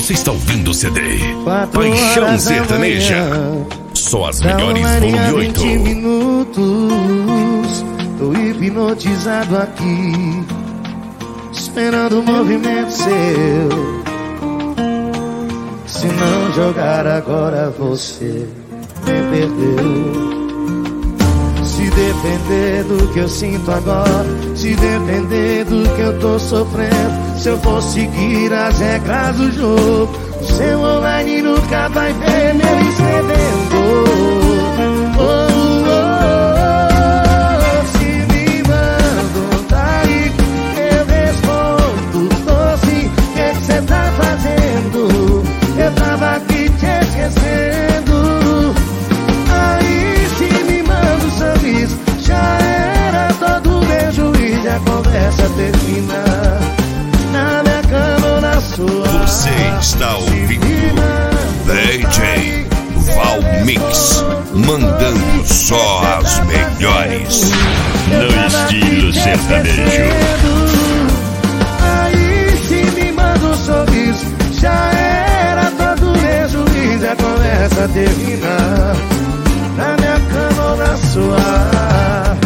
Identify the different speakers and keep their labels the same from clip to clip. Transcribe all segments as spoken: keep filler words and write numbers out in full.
Speaker 1: Você está ouvindo o C D
Speaker 2: Quatro
Speaker 1: Paixão Sertaneja. Só as melhores volume oito.
Speaker 2: vinte minutos, tô hipnotizado aqui, esperando o movimento seu. Se não jogar agora você me perdeu. Se depender do que eu sinto agora, se depender do que eu tô sofrendo, se eu for seguir as regras do jogo, seu online nunca vai ver meu escrevendo. Oh, oh, oh, se me mandam tá aí, eu respondo, tô sim, o que que cê tá fazendo? Eu tava aqui te esquecendo. Aí se me manda um sorriso, já era todo beijo e a conversa termina na minha cama ou na sua.
Speaker 1: Você está ouvindo D J Val Mix, mandando só as melhores no estilo sertanejo.
Speaker 2: Aí se me manda um sorriso, já era todo beijo e a conversa termina na minha cama ou na sua.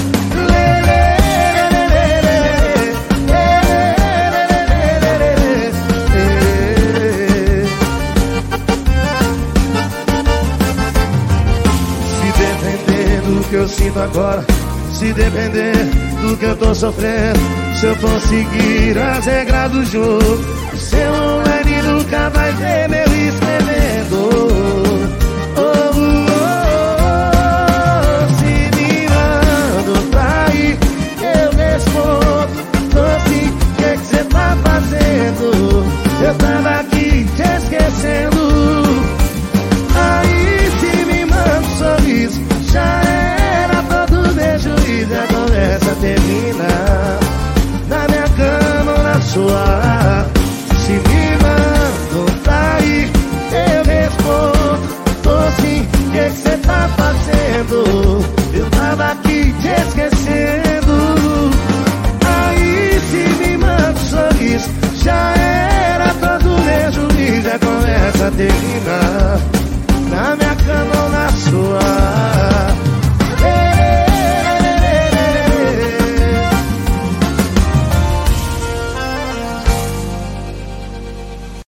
Speaker 2: Se depender do que eu sinto agora, se depender do que eu tô sofrendo, se eu for seguir as regras do jogo, seu online nunca vai ver meu escrevendo. Eu tava aqui te esquecendo. Aí se me manda um sorriso, já era todo beijo e a conversa termina na minha cama ou na sua. Se me mandam tá aí, eu respondo, tô sim, o que que cê tá fazendo? Eu tava aqui te esquecendo. Aí se me manda um sorriso, já era todo beijo e a conversa termina